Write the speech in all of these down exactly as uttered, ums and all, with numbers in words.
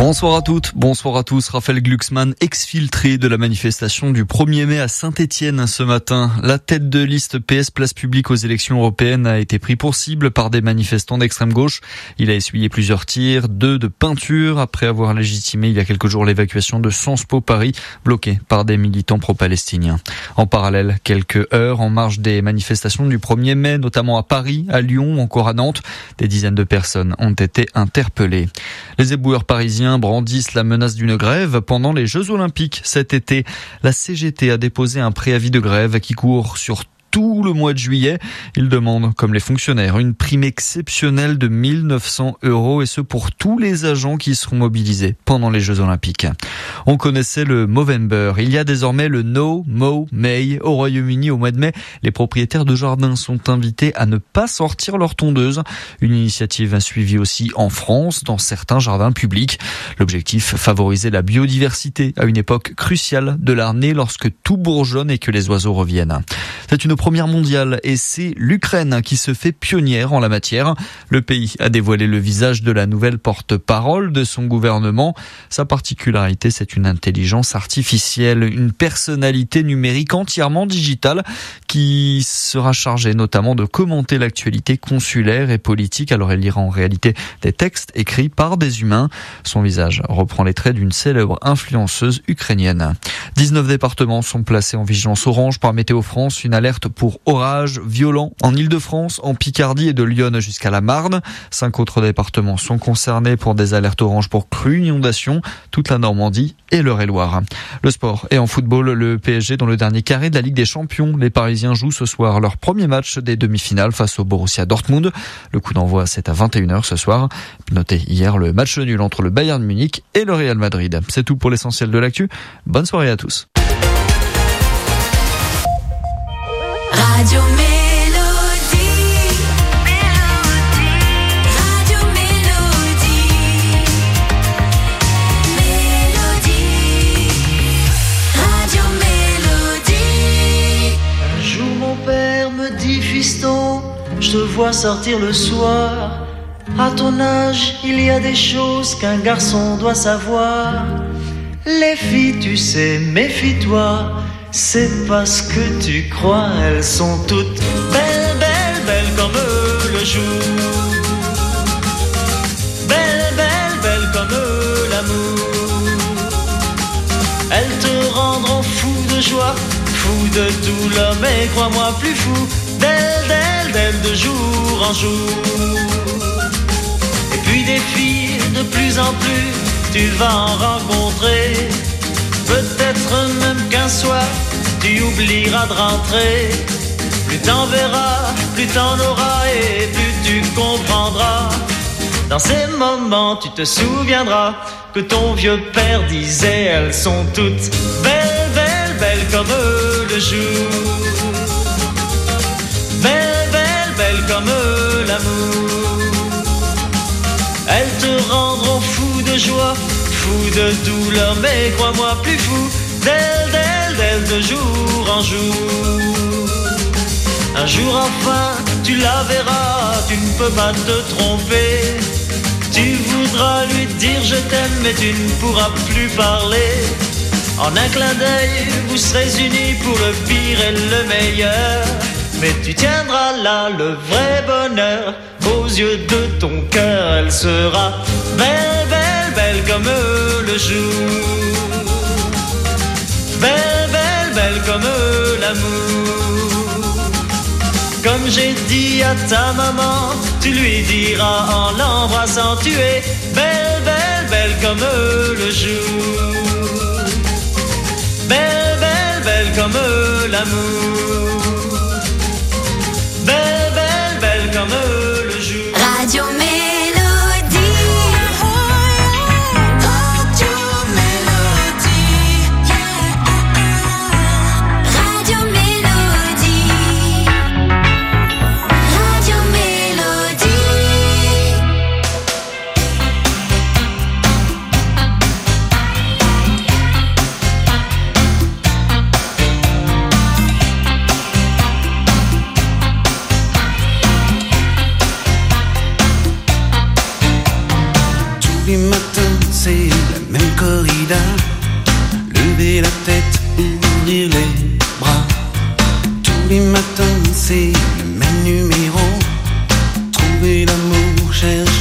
Bonsoir à toutes, bonsoir à tous. Raphaël Glucksmann, exfiltré de la manifestation du premier mai à Saint-Étienne ce matin. La tête de liste P S Place Publique aux élections européennes a été pris pour cible par des manifestants d'extrême gauche. Il a essuyé plusieurs tirs, deux de peinture, après avoir légitimé il y a quelques jours l'évacuation de Sciences Po Paris, bloquée par des militants pro-palestiniens. En parallèle, quelques heures en marge des manifestations du premier mai, notamment à Paris, à Lyon ou encore à Nantes, des dizaines de personnes ont été interpellées. Les éboueurs parisiens brandissent la menace d'une grève pendant les Jeux Olympiques cet été. La C G T a déposé un préavis de grève qui court sur tout le mois de juillet. Ils demandent, comme les fonctionnaires, une prime exceptionnelle de mille neuf cents euros et ce pour tous les agents qui seront mobilisés pendant les Jeux Olympiques. On connaissait le Movember. Il y a désormais le No Mow May. Au Royaume-Uni, au mois de mai, les propriétaires de jardins sont invités à ne pas sortir leur tondeuse. Une initiative suivie aussi en France, dans certains jardins publics. L'objectif, favoriser la biodiversité à une époque cruciale de l'année lorsque tout bourgeonne et que les oiseaux reviennent. C'est une première mondiale et c'est l'Ukraine qui se fait pionnière en la matière. Le pays a dévoilé le visage de la nouvelle porte-parole de son gouvernement. Sa particularité, c'est une intelligence artificielle, une personnalité numérique entièrement digitale qui sera chargée notamment de commenter l'actualité consulaire et politique. Alors elle lira en réalité des textes écrits par des humains. Son visage reprend les traits d'une célèbre influenceuse ukrainienne. dix-neuf départements sont placés en vigilance orange par Météo France. Une alerte pour orages violents en Île-de-France, en Picardie et de Lyon jusqu'à la Marne. Cinq autres départements sont concernés pour des alertes oranges pour crues, inondations, toute la Normandie et l'Eure-et-Loire. Le sport et en football, le P S G dans le dernier carré de la Ligue des Champions. Les Parisiens jouent ce soir leur premier match des demi-finales face au Borussia Dortmund. Le coup d'envoi, c'est à vingt et une heures ce soir. Notez hier le match nul entre le Bayern Munich et le Real Madrid. C'est tout pour l'essentiel de l'actu. Bonne soirée à tous. Radio Mélodie, Radio Mélodie, Mélodie, Radio Mélodie. Un jour mon père me dit, fiston, je te vois sortir le soir. À ton âge, il y a des choses qu'un garçon doit savoir. Les filles, tu sais, méfie-toi. C'est parce que tu crois, elles sont toutes belles, belles, belles comme le jour. Belles, belles, belles comme l'amour. Elles te rendront fou de joie, fou de douleur, mais crois-moi plus fou d'elles, d'elles, d'elles de jour en jour. Et puis des filles de plus en plus, tu vas en rencontrer. Peut-être même qu'un soir, tu oublieras de rentrer. Plus t'en verras, plus t'en auras et plus tu comprendras. Dans ces moments, tu te souviendras que ton vieux père disait, elles sont toutes belles, belles, belles comme le jour. Belles, belles, belles comme l'amour. Elles te rendront fou de joie, fou de douleur, mais crois-moi plus fou d'elle, d'elle, d'elle de jour en jour. Un jour enfin, tu la verras, tu ne peux pas te tromper. Tu voudras lui dire je t'aime, mais tu ne pourras plus parler. En un clin d'œil, vous serez unis pour le pire et le meilleur. Mais tu tiendras là le vrai bonheur. Aux yeux de ton cœur, elle sera belle, belle, belle comme le jour. Belle, belle, belle comme l'amour. Comme j'ai dit à ta maman, tu lui diras en l'embrassant, tu es belle, belle, belle comme le jour. Belle, belle, belle comme l'amour. Belle, belle, belle comme le jour. Radio Mélodie. Tous les matins, c'est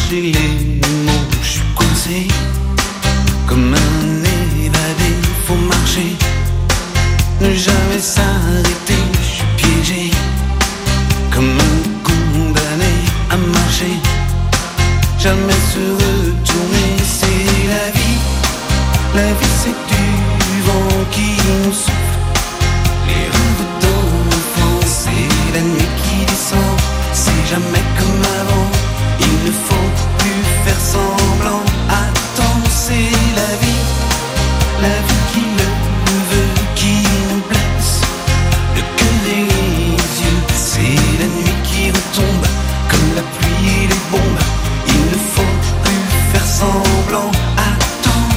chercher les mots, je suis coincé comme un évadé, faut marcher, ne jamais s'arrêter, je suis piégé comme un condamné à marcher, jamais se retourner, c'est la vie, la vie c'est du vent qui nous souffle, les rêves d'enfance, c'est la nuit qui descend, c'est jamais comme avant, il ne faut plus faire semblant, attends, c'est la vie, la vie qui le veut, qui nous blesse, le cœur et les yeux, c'est la nuit qui retombe, comme la pluie et les bombes, il ne faut plus faire semblant, attends.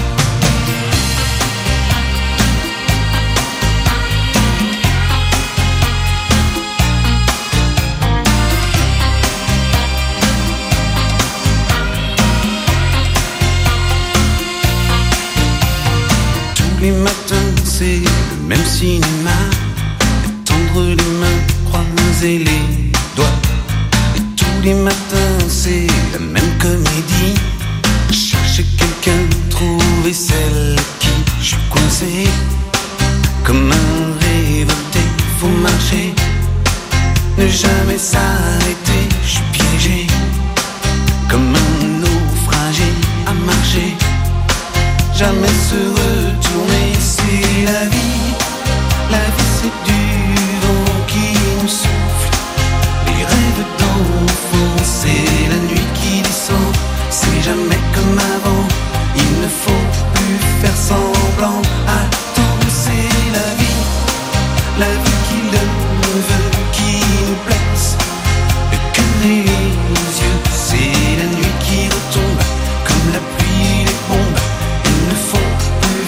Tous les matins c'est le même cinéma, tendre les mains, croiser les doigts. Et tous les matins c'est la même comédie, chercher quelqu'un, trouver celle qui, je suis coincé comme un révolté, faut marcher, ne jamais s'arrêter, je suis piégé comme un naufragé à marcher, jamais se retourner, c'est la vie, la vie c'est du vent qui nous souffle, les rêves d'enfants, c'est la nuit qui descend, c'est jamais comme avant, il ne faut plus faire semblant, attends, c'est la vie, la vie qui le veut, qui nous blesse, le cœur et les yeux, c'est la nuit qui retombe, comme la pluie et les bombes, il ne faut plus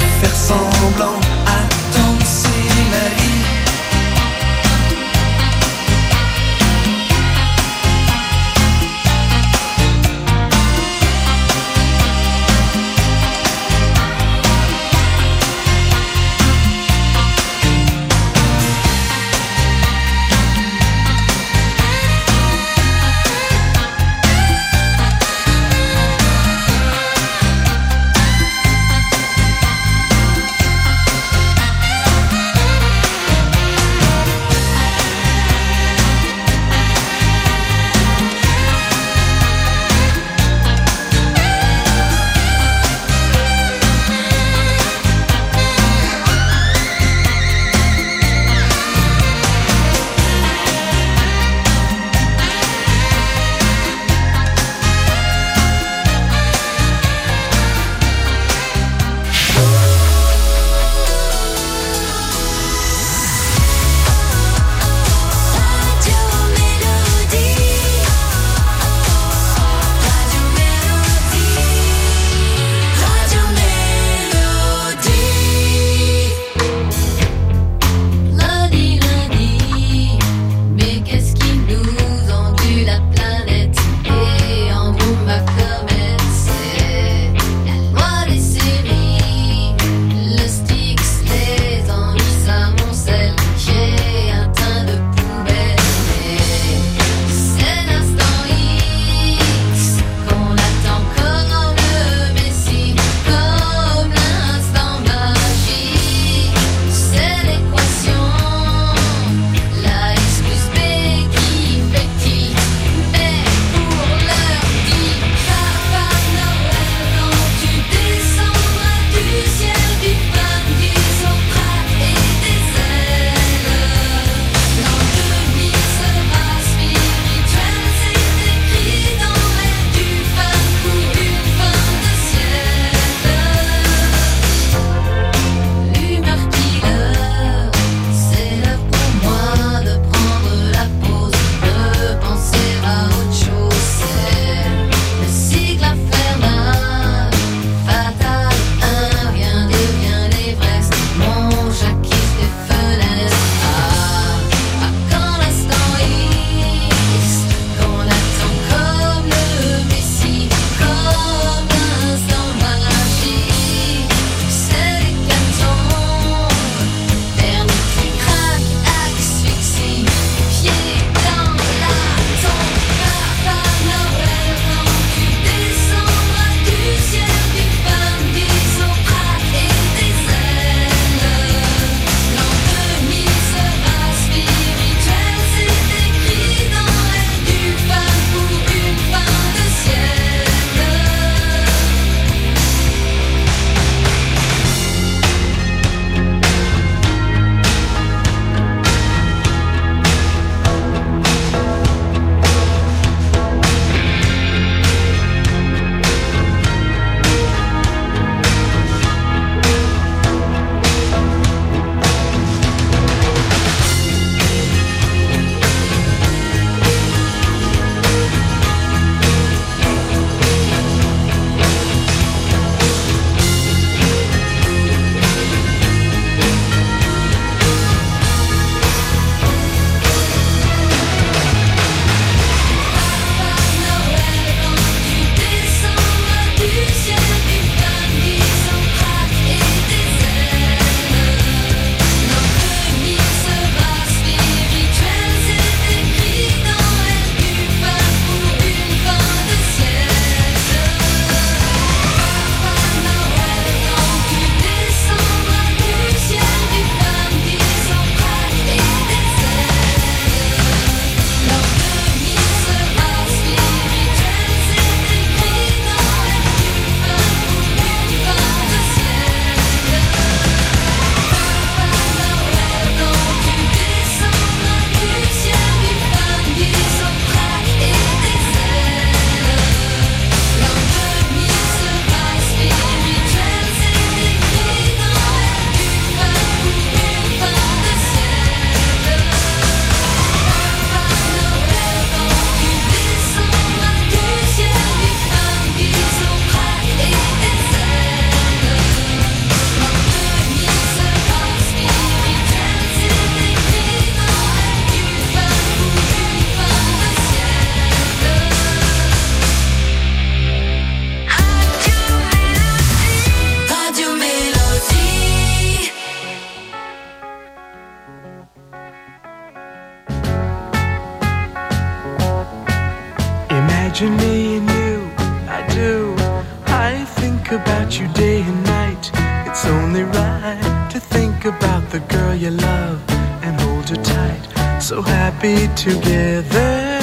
me and you, I do. I think about you day and night. It's only right to think about the girl you love and hold her tight. So happy together.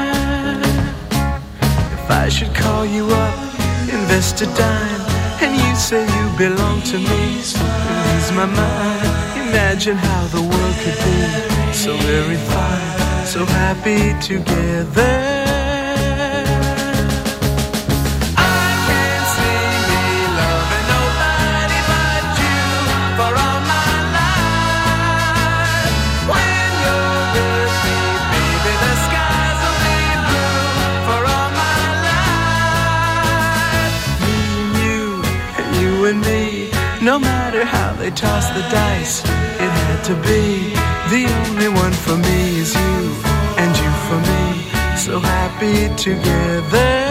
If I should call you up, invest a dime, and you say you belong to me, ease my mind. Imagine how the world could be so very fine, so happy together. No matter how they toss the dice, it had to be. The only one for me is you, and you for me, so happy together.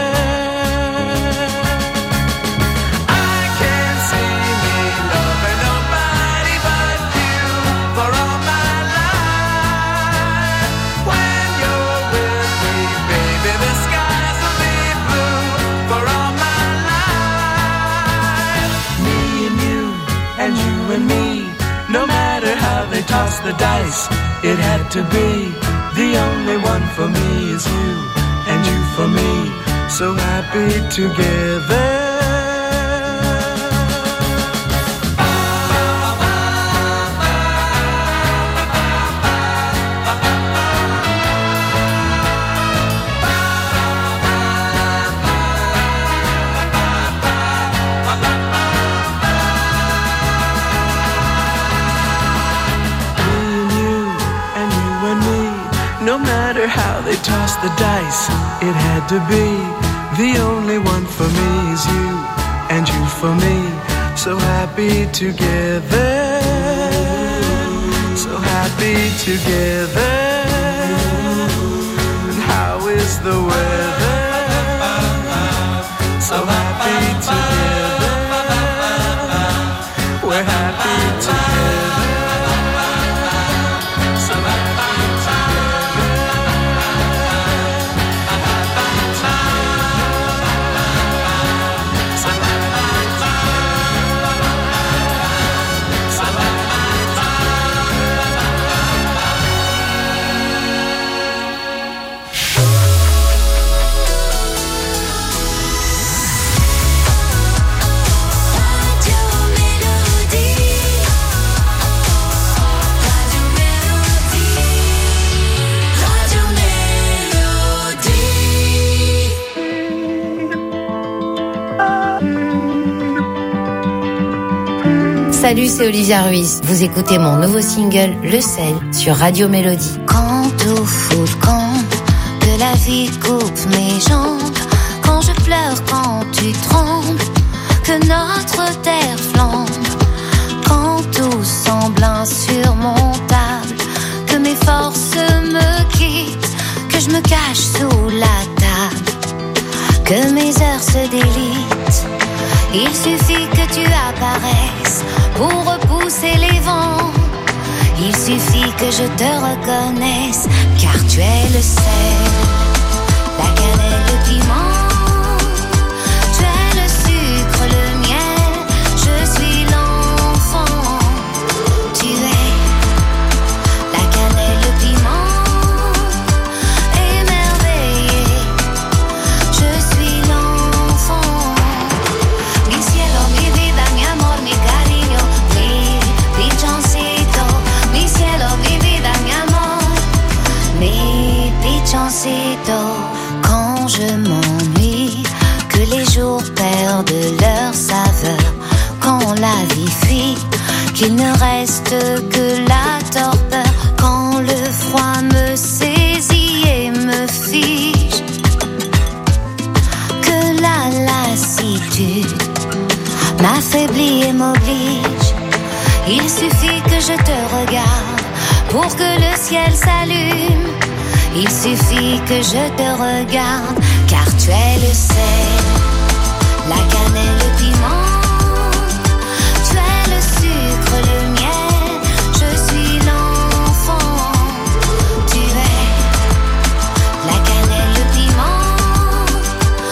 I can't see me loving nobody but you for all my life. When you're with me, baby, the skies will be blue for all my life. Me and you, and you and me, no matter how they toss the dice, it had to be. The only one for me is you, and you for me, so happy together. No matter how they toss the dice, it had to be. The only one for me is you, and you for me, so happy together. So happy together. And how is the weather? So happy together. We're happy together. So happy together. Salut, c'est Olivia Ruiz. Vous écoutez mon nouveau single, Le Sel, sur Radio Mélodie. Quand tout fout le camp, que la vie coupe mes jambes, quand je pleure, quand tu trembles, que notre terre flambe, quand tout semble insurmontable, que mes forces me quittent, que je me cache sous la table, que mes heures se délitent. Il suffit que tu apparaisses pour repousser les vents. Il suffit que je te reconnaisse, car tu es le sel, la cannelle, le piment. Tu es le sucre, le miel, je suis l'enfant. Tu es la cannelle, le piment, émerveillé. Je suis l'enfant. Mi cielo, mi vida, mi amor, mi cariño, mi pichoncito. Mi cielo, mi vida, mi amor, mi pichoncito. Quand je m'ennuie, que les jours perdent leur saveur, quand la vie fuit, qu'il ne reste que la torpeur, quand le froid me saisit et me fige, que la lassitude m'affaiblit et m'oblige. Il suffit que je te regarde pour que le ciel s'allume. Il suffit que je te regarde, car tu es le sel, la cannelle, le piment. Tu es le sucre, le miel, je suis l'enfant. Tu es la cannelle, le piment,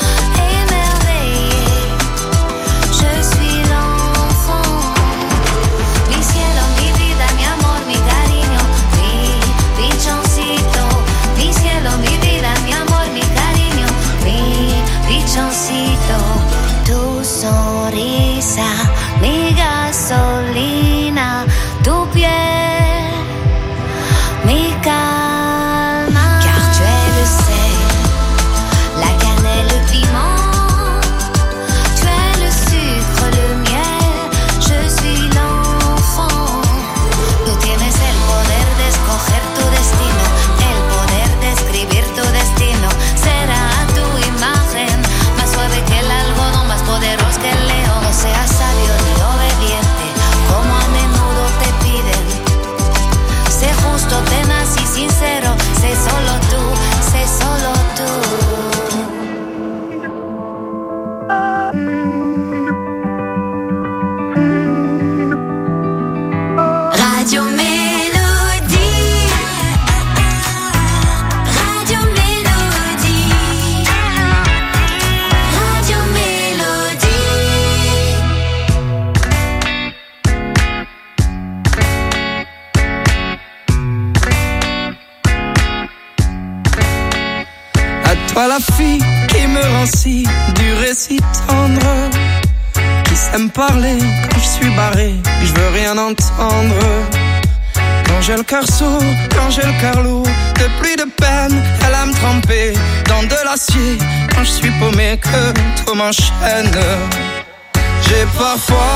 me rend si dur et si tendre. Qui sait me parler quand je suis barré, je veux rien entendre. Quand j'ai le cœur sourd, quand j'ai le cœur lourd, de pluie de peine, elle a me tremper dans de l'acier. Quand je suis paumé, que tout m'enchaîne. J'ai parfois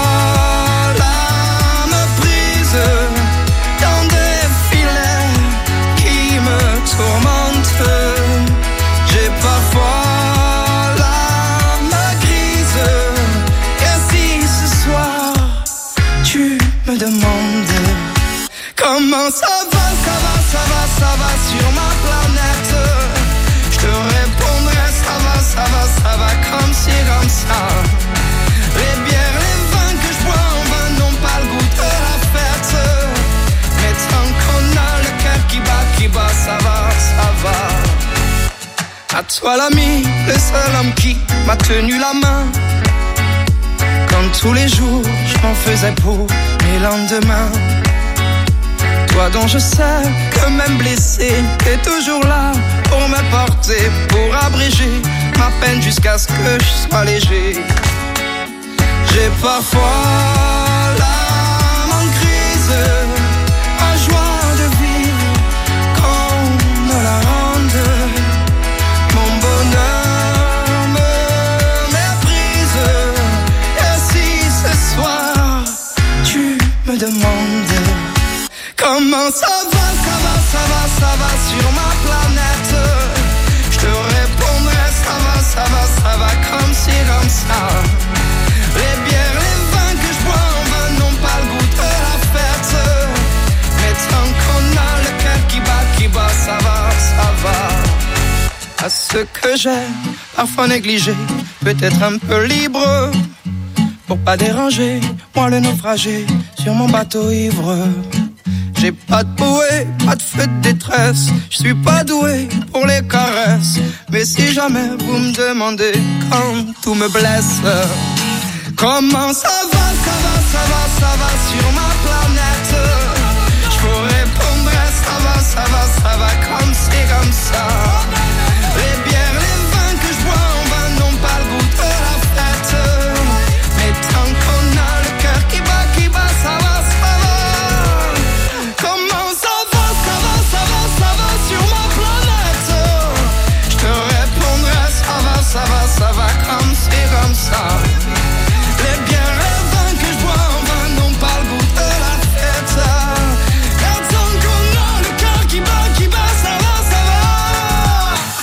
l'âme prise dans des filets qui me tourmentent. J'ai parfois l'âme grise. Et si ce soir tu me demandes comment ça va, ça va, ça va, ça va sur ma planète, je te répondrai ça va, ça va, ça va comme ci, comme ça. Les bières, les vins que je bois en vain n'ont pas le goût de la fête. Mais tant qu'on a le cœur qui bat, qui bat, ça va, ça va. À toi l'ami, le seul homme qui m'a tenu la main. Comme tous les jours, je m'en faisais pour mes lendemains. Toi dont je sais que même blessé, t'es toujours là pour me porter, pour abréger ma peine jusqu'à ce que je sois léger. J'ai parfois l'âme en crise, ma joie de vivre qu'on me la rende. Mon bonheur me méprise. Et si ce soir tu me demandes comment ça va, ça va, ça va, ça va sur ma planète, je te répondrai ça va, ça va, ça va comme ci, comme ça. Les bières, les vins que je bois en vain n'ont pas le goût de la fête. Mais tant qu'on a le cœur qui bat, qui bat, ça va, ça va. À ce que j'ai parfois négligé, peut-être un peu libre, pour pas déranger, moi le naufragé sur mon bateau ivre. J'ai pas de bouée, pas de feu de détresse, je suis pas doué pour les caresses. Mais si jamais vous me demandez quand tout me blesse, comment ça va, ça va, ça va, ça va sur ma planète, je vous répondrai ça va, ça va, ça va comme c'est comme ça. Les bières, les vins que je bois en vain n'ont pas le goût de la fête. Mais tant qu'on a le cœur qui bat, qui bat, ça va, ça va. Comment ça va, ça va, ça va, ça va sur ma planète, je te répondrai ça va, ça va, ça va comme c'est comme ça. Les bières, les vins que je bois en vain n'ont pas le goût de la fête. Car tant qu'on a le cœur qui bat, qui bat, ça va, ça va.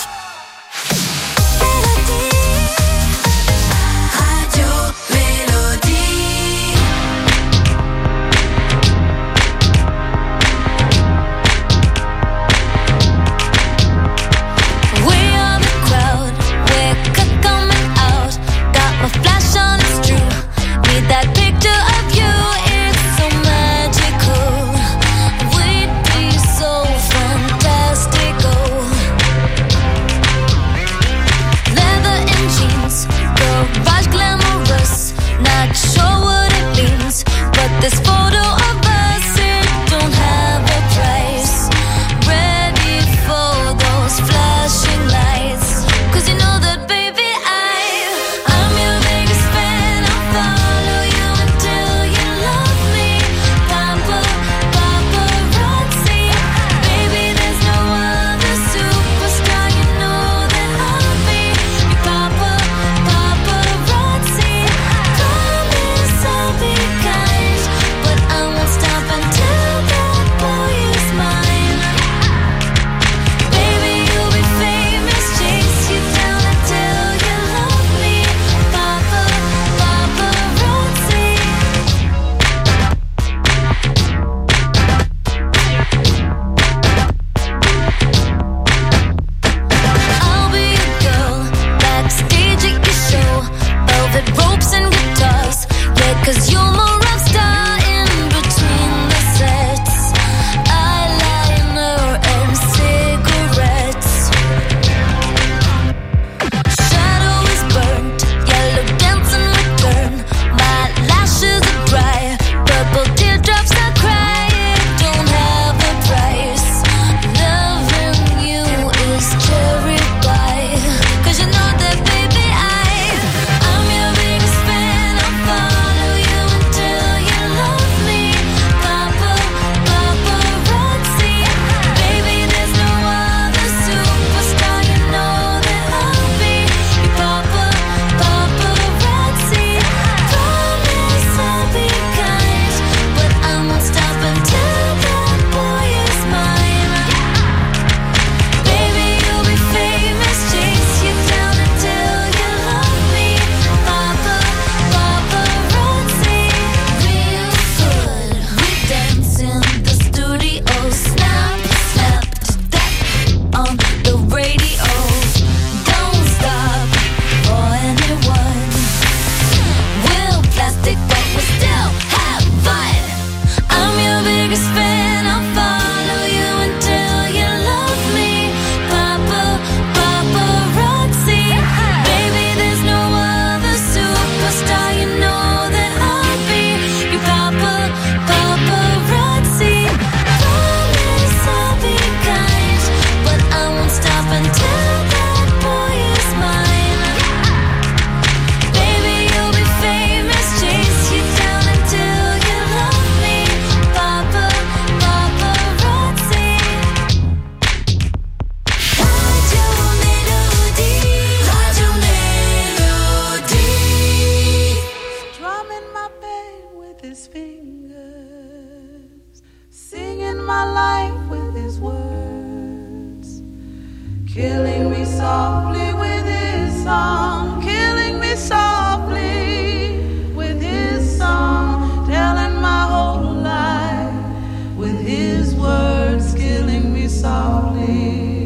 song, killing me softly with his song, telling my whole life with his words, killing me softly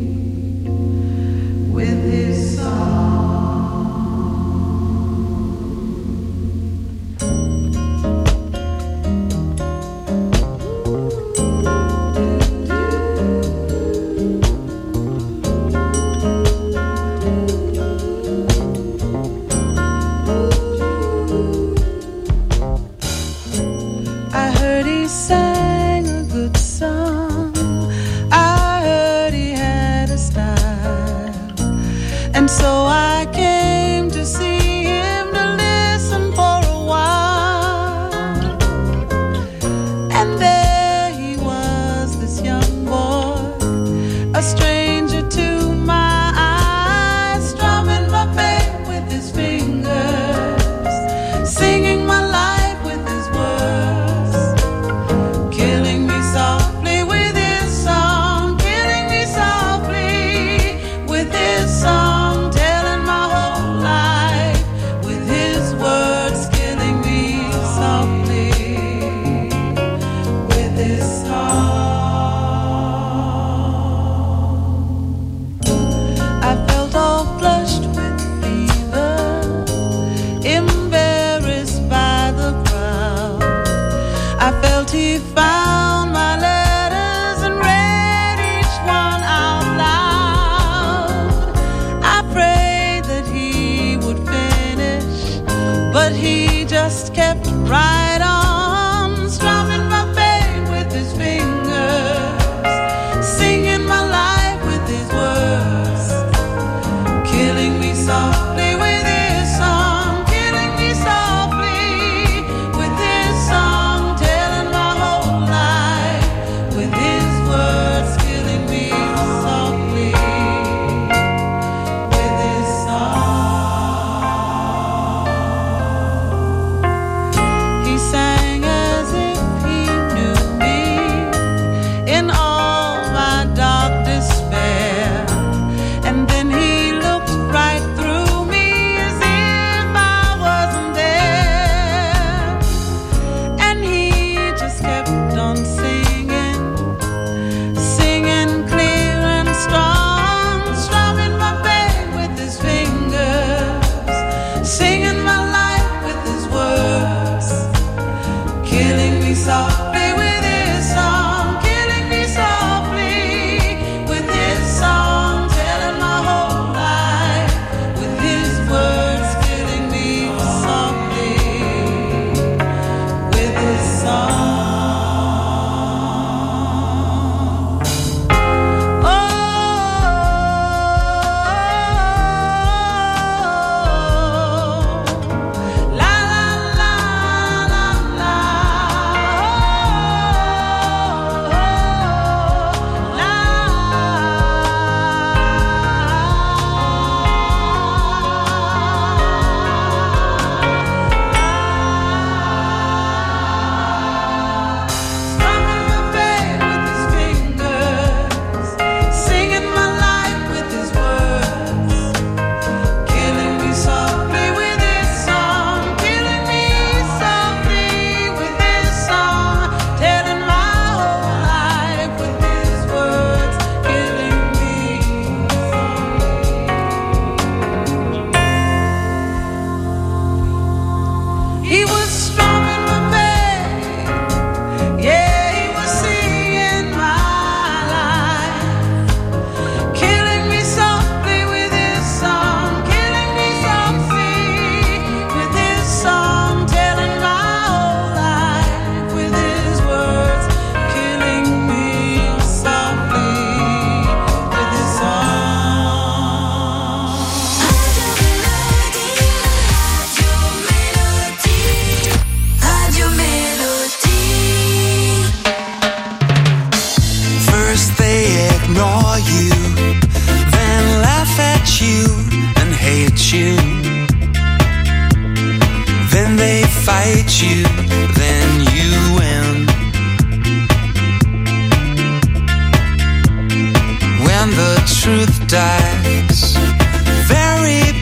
with his song. So I came to see him to listen for a while. And there he was, this young boy, a stranger to my eyes, strumming my pain with his fingers, singing my life with his words, killing me softly with his song, killing me softly with his song. He found my letters and read each one out loud. I prayed that he would finish, but he just kept right on, strumming my pain with his fingers, singing my life with his words, killing me softly with his song, killing me softly with his song. Softly with his song, killing me softly with his song, telling my whole life with his words, killing me softly with his song. Oh, la la la la la. He was strumming my pain, yeah, he was singing my life, killing me softly with his song, killing me softly with his song, telling my whole life with his words, killing me softly with his song. Radio Mélodie. First they ignore you, then laugh at you and hate you. Then they fight you, then you win. When the truth dies, very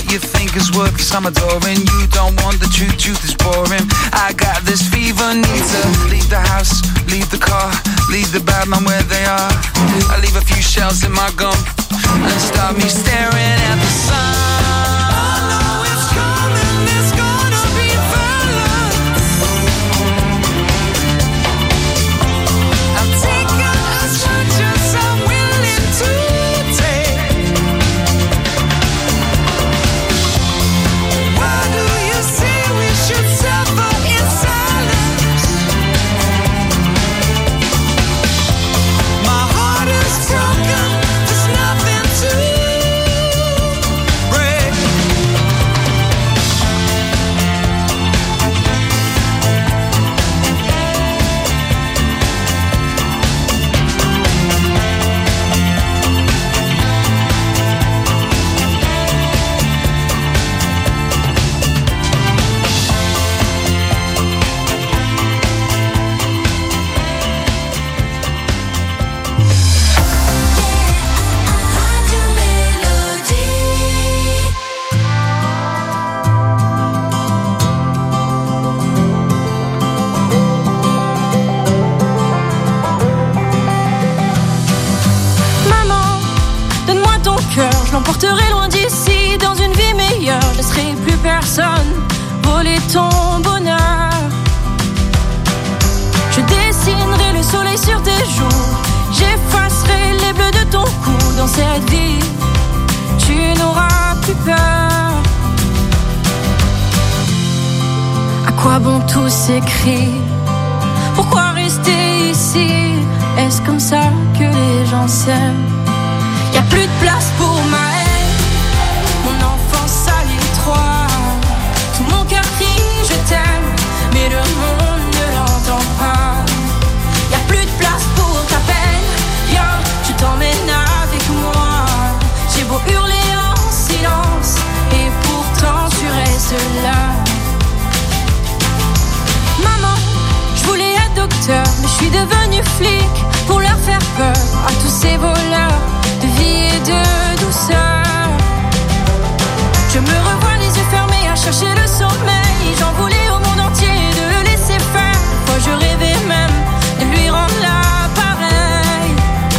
what you think is worth, cause I'm adoring. You don't want the truth, truth is boring. I got this fever, need to leave the house, leave the car, leave the bad man where they are. I leave a few shells in my gum and start me staring at the sun. Je l'emporterai loin d'ici, dans une vie meilleure. Je laisserai plus personne voler ton bonheur. Je dessinerai le soleil sur tes joues, j'effacerai les bleus de ton cou. Dans cette vie, tu n'auras plus peur. À quoi bon tous ces cris? Pourquoi rester ici? Est-ce comme ça que les gens s'aiment? Y'a plus de place pour ma haine, mon enfance à l'étroit. Tout mon cœur crie je t'aime, mais le monde ne l'entend pas. Y'a plus de place pour ta peine, viens, je t'emmène avec moi. J'ai beau hurler en silence, et pourtant tu restes là. Maman, je voulais être docteur, mais je suis devenue flic pour leur faire peur à tous ces voleurs de vie et de douceur. Je me revois les yeux fermés à chercher le sommeil. J'en voulais au monde entier de le laisser faire. Moi je rêvais même de lui rendre l'appareil.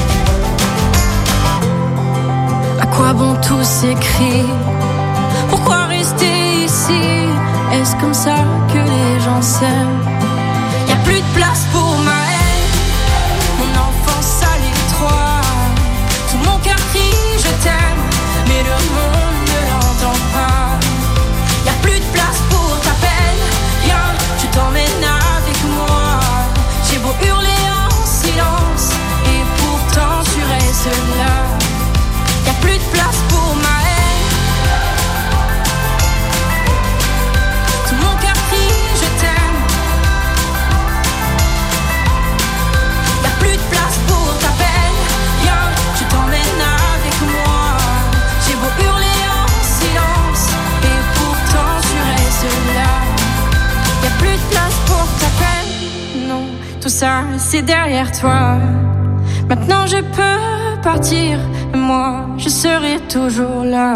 À quoi bon tous ces cris? Pourquoi rester ici? Est-ce comme ça que les gens s'aiment? Y'a plus de place pour ma haine, mon enfance à l'étroit. Tout mon cœur crie je t'aime, mais le monde ne l'entend pas. Y'a plus de place pour ta peine, viens, je t'emmène avec moi. J'ai beau hurler en silence, et pourtant tu restes là. Y'a plus de place pour ma haine, tout mon cœur crie je t'aime. Y'a plus de place pour ta peine, viens, je t'emmène avec moi. J'ai beau hurler en silence, et pourtant tu restes là. Y'a plus de place pour ta peine, non, tout ça c'est derrière toi. Maintenant je peux partir, et moi je serai toujours là.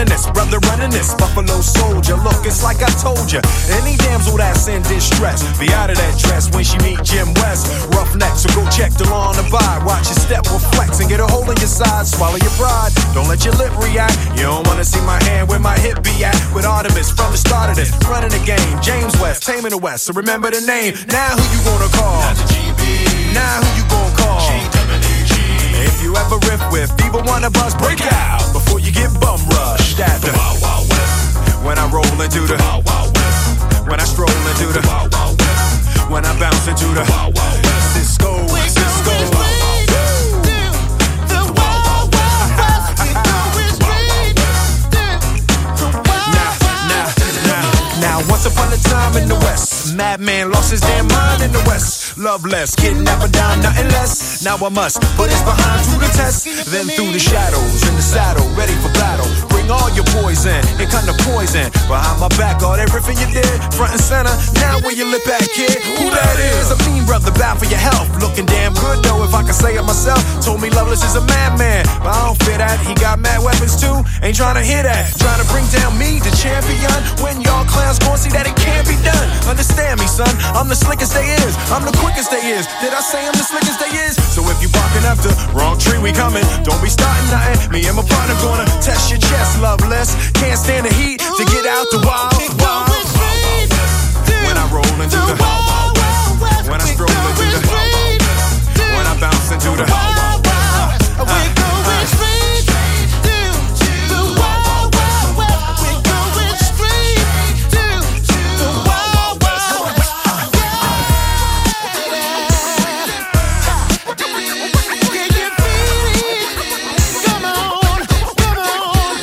running this, brother running this. Buffalo soldier, look, it's like I told you. Any damsel that's in distress, be out of that dress when she meet Jim West. Roughneck, so go check the law on the buy. Watch your step will flex and get a hole in your side. Swallow your pride, don't let your lip react. You don't wanna see my hand where my hip be at. With Artemis from the start of this, running the game. James West, taming the West, so remember the name. Now who you gonna call? Not the G B. Now who you gonna call? G W G. If you ever riff with either one of us, break out before you get bum rushed at the Wild Wild West. When I roll into the Wild Wild West. When I stroll into the Wild Wild West. When I bounce into the Wild Wild West. Cisco, Cisco. Once upon a time in the West, madman lost his damn mind in the West. Loveless, kidnapper down, nothing less. Now I must put his behind to the test. Then through the shadows, in the saddle, ready for battle. Bring all your poison, it kind of poison. Behind my back, all everything you did, front and center. Now where you lip at, kid? Who that is? A mean brother, bound for your health. Looking damn good though, if I can say it myself. Told me Loveless is a madman, but I don't fit that. He got mad weapons too, ain't trying to hear that. Trying to bring down me, the champion. When y'all clowns gon' see that it can't be done. Understand me, son, I'm the slickest they is. I'm the quickest they is. Did I say I'm the slickest they is? So if you barking up the wrong tree, we coming. Don't be starting nothing. Me and my partner gonna test your chest, Loveless. Can't stand the heat to get out the wild, wild, wild, wild west. When I roll into the wild, wild west. When I stroll into the wild, wild west. When I bounce into the wild, wild west. We're going straight to the wild, wild west. We're going straight to the wild, wild west. Come on, come on,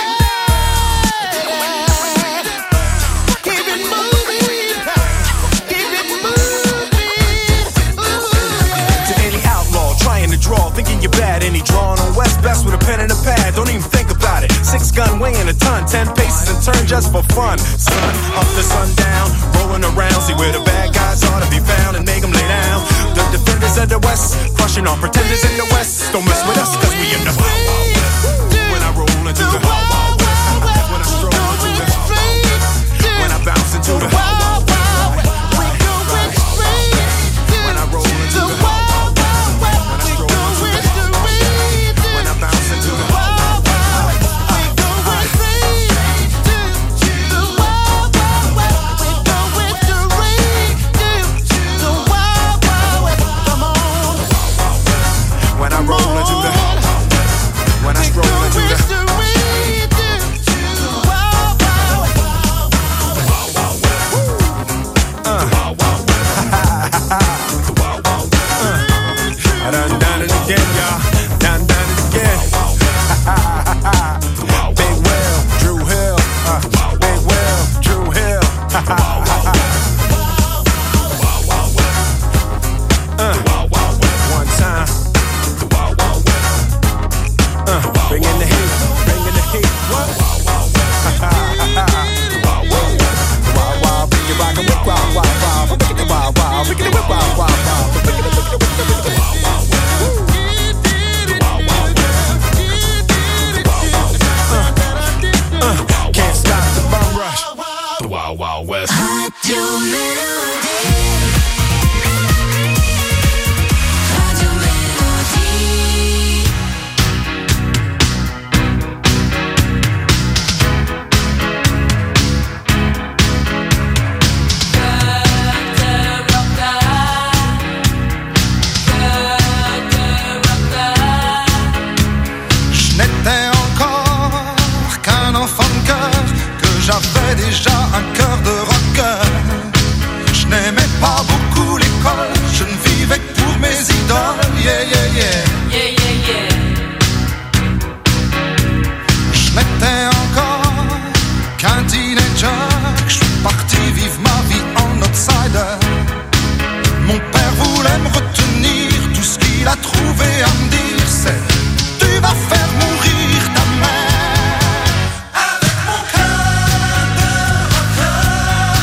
keep it moving, keep it moving. To any outlaw trying to draw, thinking you're bad, any drawing on West best with a pen and a pad. Don't even think about it. Six gun weighing a ton, ten paces and turn just for fun. Sun up to sundown, rolling around, see where the bad guys are to be found and make them lay down. The defenders of the West, crushing on pretenders in the West. Don't mess with us, cause we in the Wild Wild West. When I roll into the Wild Wild West. When I stroll into the Wild Wild West. When I bounce into the Wild Wild West. When I roll into the Wild Wild West. When I stroll into the Wild Wild West. When I bounce into the Wild Wild West. When I roll into the, when I stroll into the, uh, I done done it again, y'all, done done it again. Big Will, Drew Hill, uh, Big Will, Drew Hill. uh, one time. Uh, bring in the heat, bring in the heat. What? Wow, wow, bring it rock and whip, wow, wow, wow. Bring it wow, wow, bring it whip, wow, wow, wow. Uh, uh, can't stop the bum rush. The Wild Wild West. Radio Mélodie. J'avais déjà un cœur de rocker. Je n'aimais pas beaucoup l'école. Je ne vivais que pour mes idoles. Yeah, yeah, yeah. Yeah, yeah, yeah. Je n'étais encore qu'un teenager. Je suis parti vivre ma vie en outsider. Mon père voulait me retenir. Tout ce qu'il a trouvé à me dire, c'est: tu vas faire mourir ta mère. Avec mon cœur de rocker.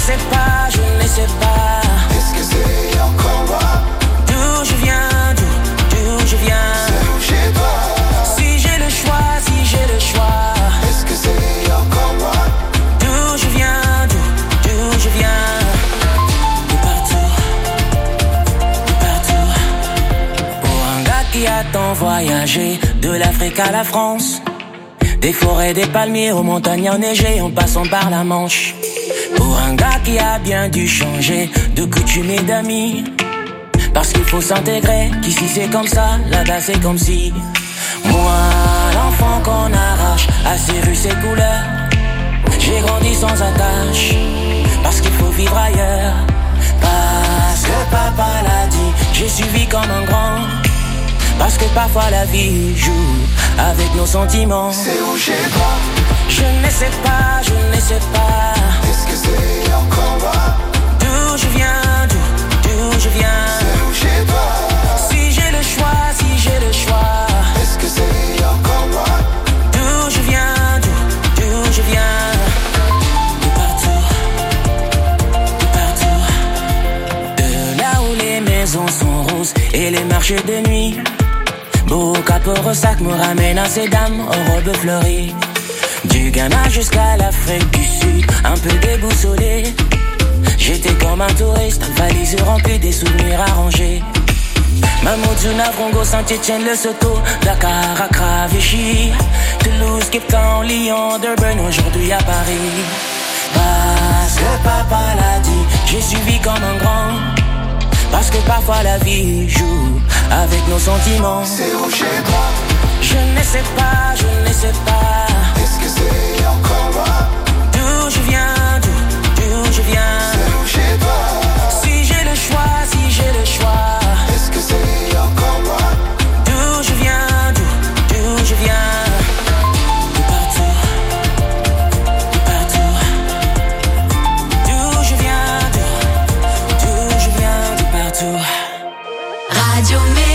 sais pas, je ne sais pas. Est-ce que c'est encore moi? D'où je viens, d'où, d'où je viens. C'est où chez toi? Si j'ai le choix, si j'ai le choix. Est-ce que c'est encore moi? D'où je viens, d'où, d'où je viens. De partout, de partout. Pour un gars qui a tant voyagé, de l'Afrique à la France, des forêts, des palmiers aux montagnes enneigées en passant par la Manche. Pour un gars qui a bien dû changer de coutumes et d'amis, parce qu'il faut s'intégrer, qu'ici c'est comme ça, là-bas c'est comme si. Moi, l'enfant qu'on arrache à ses rues, ses couleurs, j'ai grandi sans attache, parce qu'il faut vivre ailleurs. Parce que papa l'a dit, j'ai suivi comme un grand. Parce que parfois la vie joue avec nos sentiments. C'est où chez toi? Je ne sais pas, je ne sais pas. Est-ce que c'est encore moi? D'où je viens, d'où, d'où je viens. C'est où chez toi? Si j'ai le choix, si j'ai le choix. Est-ce que c'est encore moi? D'où je viens, d'où, d'où je viens. De partout, de partout. De là où les maisons sont roses et les marchés de nuit. Beau capot sac me ramène à ces dames aux robes fleuries. Du Ghana jusqu'à l'Afrique du Sud, un peu déboussolé. J'étais comme un touriste, valise remplie des souvenirs arrangés. Mamoudzou, Navrongo, Saint-Etienne, Lesotho, Dakar, Accra, Vichy, Toulouse, Cape Town, Lyon, Durban, aujourd'hui à Paris. Parce que papa l'a dit, j'ai suivi comme un grand. Parce que parfois la vie joue avec nos sentiments. C'est où chez toi? Je ne sais pas, je ne sais pas. Est-ce que c'est encore moi? D'où je viens, d'où, d'où je viens. C'est où chez toi? Si j'ai le choix, si j'ai le choix. Est-ce que c'est encore moi? D'où je viens, d'où, d'où je viens. De partout, de partout. D'où je viens, d'où, d'où je viens, de partout. Radio Mélo.